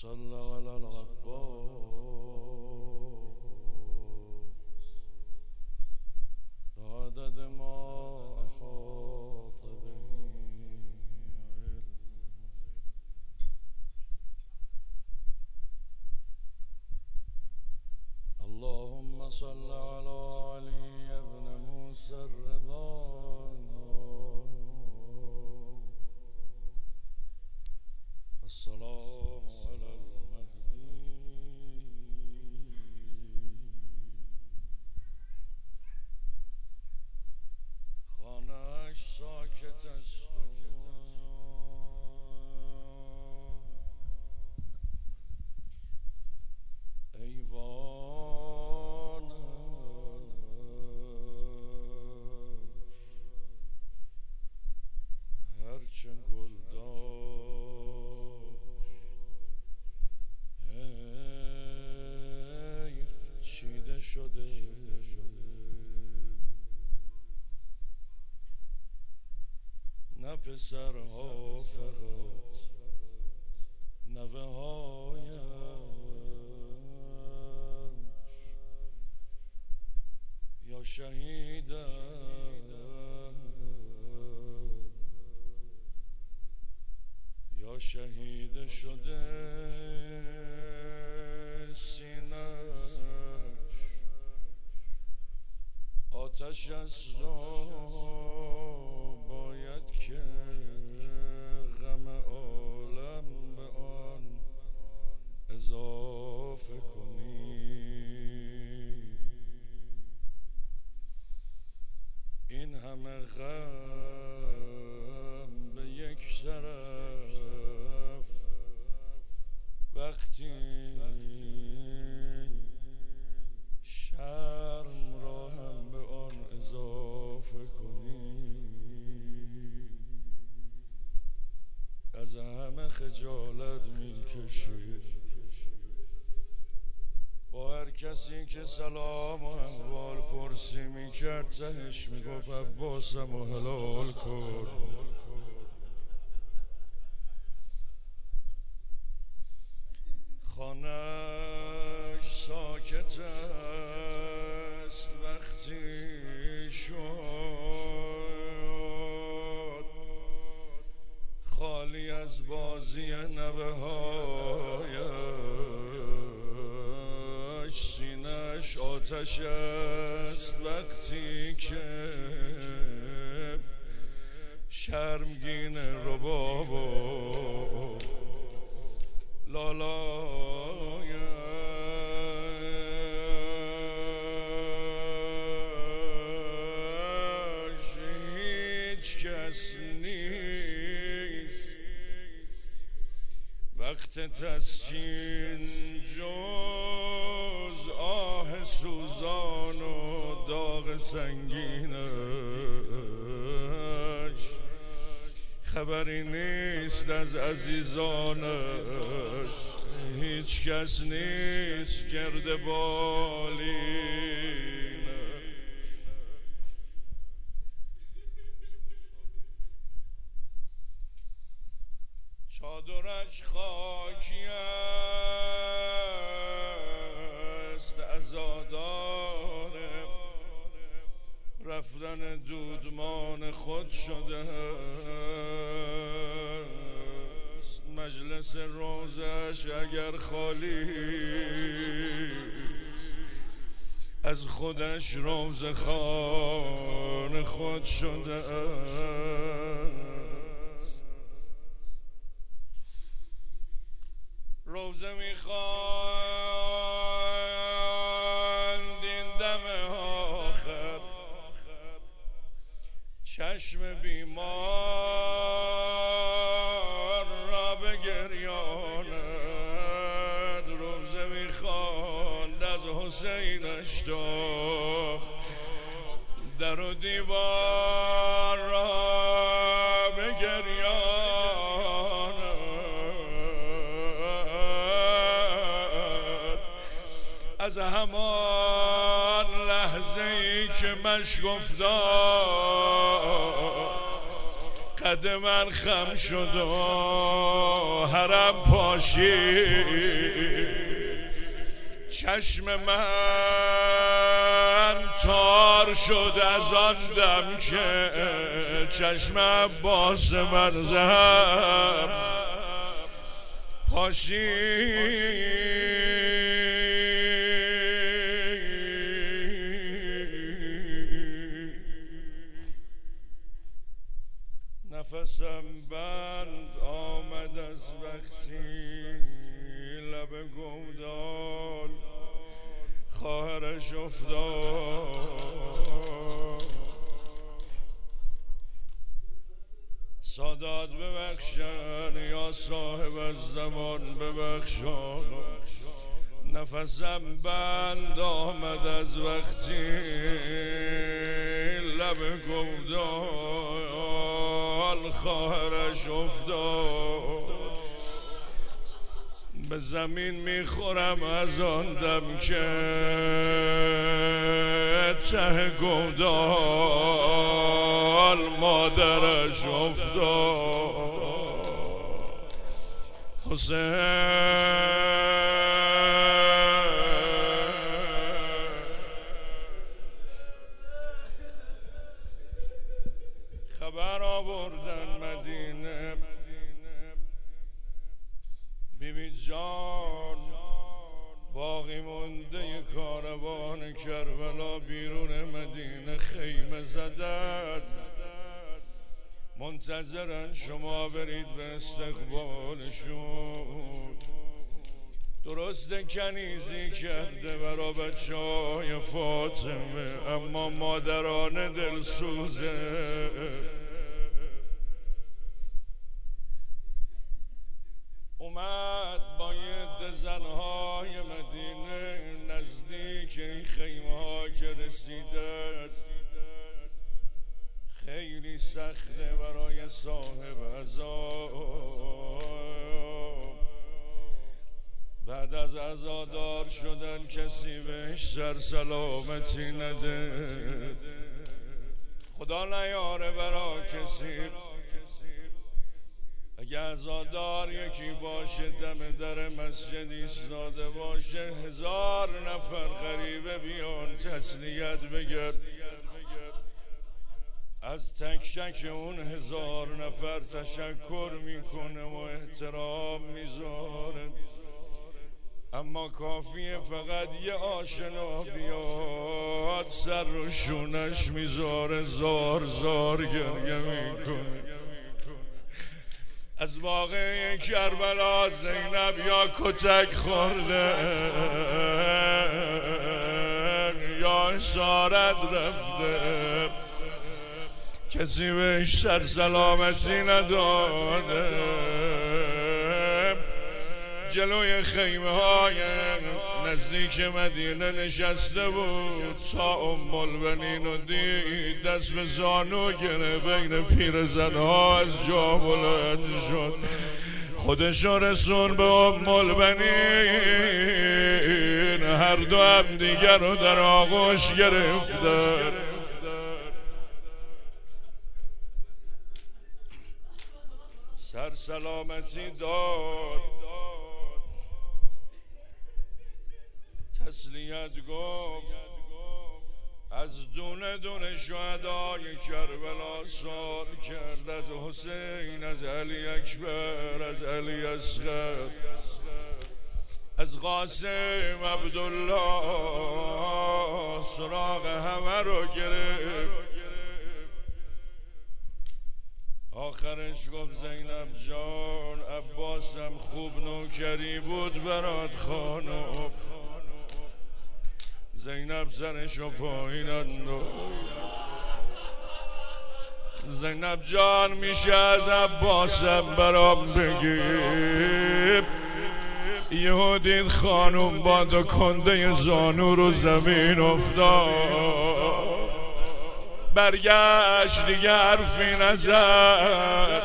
صلى على العباس بعدد ما أحاط به علم. اللهم صل على علي بن موسى الرضا السلام على المهدي خانه‌اش ساکت است ایوانش هرچه گل شده نه پسرها فقط نوه هایش یا شهیدن یا شهید شده سینه‌اش آتش است و باید که غم عالم به آن اضافه کنی. این همه غم به یک طرف وقتی شرم را هم به آن اضافه کنی از همه خجالت میکشی. با هر کسی که سلام و احوال پرسی میکرد تهش میگفت عباسم و حلال کن. خانه‌اش ساکت است وقتی شد خالی از بازی نوه هایش. سینه‌اش آتش است وقتی که شرمگین رباب و لالایش هیچ کس نیست وقت تسکین جز آه سوزان و داغ سنگینش. خبری نیست از عزیزانش هیچ کس نیست گرد بالینش. چادرش خاکی است عزاداره رفتن دودمان خود شده است. مجلس روزش اگر خالی از خودش روز خان خود شده است. روزه میخواند این دم آخر چشم بیمار را به گریاند. روزه میخواند از حسینش تو در و دیوار را به گریاند. از همان لحظه ای که مشک افتاد قد من خم شد و حرم پاشی، چشم من تار شد از آن دم که چشم عباس من زهم پاشی. نفسم بند آمد از وقتی لب گودال خواهرش افتاد. سادات ببخشن یا صاحب الزمان ببخشان، نفسم بند آمد از وقتی لب گودال خواهرش افتاد. به زمین میخورم از آن دم که ته گودال مادرش افتاد. حسین خبر آوردن مدینه، بیبی جان باقی مونده کاروان کربلا بیرون مدینه خیمه زدن، منتظرن شما برید به استقبالشون. درسته کنیزی کرده برا بچه‌های فاطمه، اما مادران دلسوزه اومد با یه زنهای مدینه نزدیک این خیمه ها که رسیدن. خیلی سخته برای صاحب عزا، بعد از عزادار شدن کسی بهش سر سلامتی نده. خدا نیاره برا کسی اگه عزادار یکی باشه دم در مسجد ایستاده باشه 1000 نفر غریبه بیان تسلیت بگن، از تک تک اون 1000 نفر تشکر میکنه و احترام میذاره. اما کافیه فقط یه آشنا بیاد سر رو شونش میذاره زار زار گریه میکنه. از واقعه کربلا زینب یا کتک خورده یا اشارت رفته، کسی بهش سر سلامتی نداده. جلوی خیمه های نزدیک مدینه نشسته بود تا ام البنین و دید دست به زانو گره بین پیرزنها از جا بلند شد، خودشو رسون به ام البنین. هر دو هم دیگر رو در آغوش گرفتن. سر سلامتی داد، تسلیت گفت، از دونه دونه شهدای کربلا سوال کرد، از حسین، از علی اکبر، از علی اصغر، از قاسم عبدالله، سراغ همه رو گرفت. آخرش گفت زینب جان عباسم خوب نوکری بود برات خانم. زینب سرشو پایین انداخت. زینب جان میشه از عباسم برام بگی؟ یهو دید خانم با دو کنده زانو رو زمین افتاد، برگشت دیگه حرفی نزد.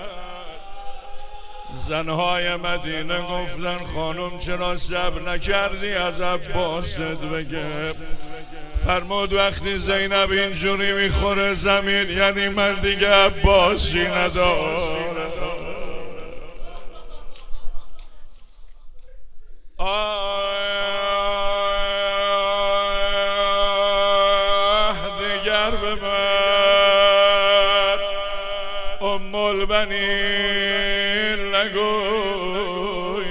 زنهای مدینه گفتن خانم چرا صبر نکردی از عباست بگه؟ فرمود وقتی زینب اینجوری میخوره زمین یعنی من دیگه عباسی ندارم. دیگر به من ام البنین نگوی،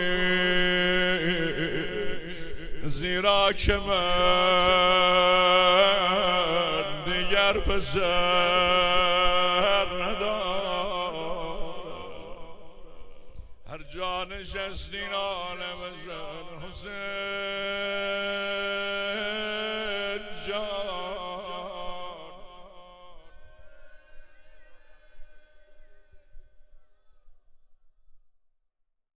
زیرا که من دیگر پسر ندارم. هر جا نشستین آله بزن حسین جان